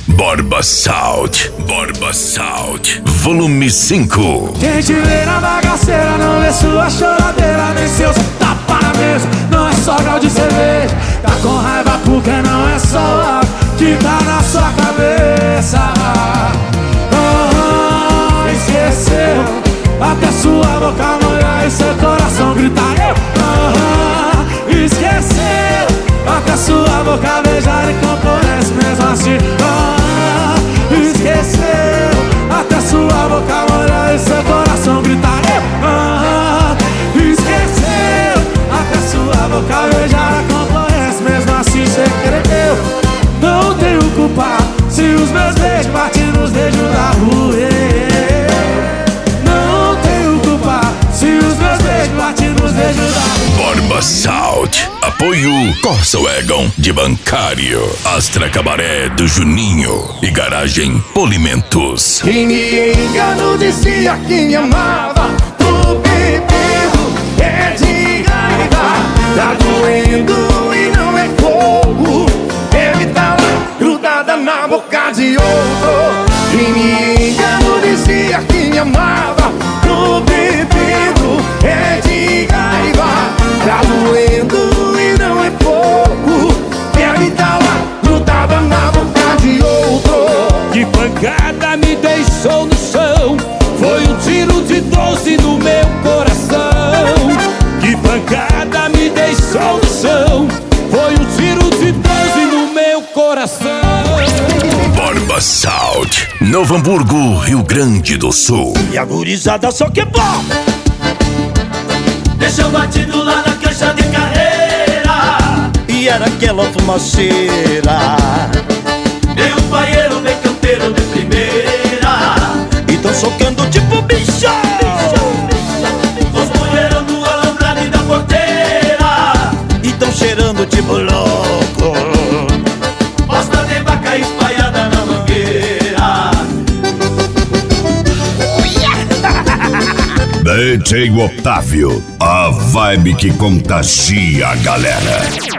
Borba Sound, volume 5. Quem te vê na bagaceira não vê sua choradeira, nem seus tapa na mesa. Não é só grau de cerveja, tá com raiva porque não é só o álcool que tá na sua cabeça. Esqueceu até sua boca molhar e seu coração gritar esqueceu até sua boca beijar e concorrência mesmo assim. Esqueceu até sua boca molhar e seu coração gritar esqueceu até sua boca beijar a concorrência mesmo assim. Cê querer, não tenho culpa se os meus beijos batem nos dedos da rua. Não tenho culpa se os meus beijos batem nos dedos da rua. Borba Sound, apoio Corsa Wagon de Bancário, Astra Cabaré do Juninho e Garagem Polimentos. Quem me enganou dizia que me amava, tô bebendo, é de raiva, tá doendo e não é fogo, ele tá lá grudada na boca de outro. Quem me enganou dizia que me amava, tô bebendo, é de raiva, tá doendo e não é pouco, ele tá lá grudada na boca de outro. Que pancada me deixou no chão, foi um tiro de 12 no meu coração. Que pancada me deixou no chão, foi um tiro de 12 no meu coração. Borba Sound, Novo Hamburgo, Rio Grande do Sul. E a gurizada só que bom. Deixou batido lá na caixa de carreira, E era aquela fumaceira. e um baiano bem campeiro de primeira. E tão socando tipo bicho. Os mulherão do alambrado e da porteira, E tão cheirando tipo louco. bosta de vaca espalhada na mangueira. DJ Otávio, a vibe que contagia a galera.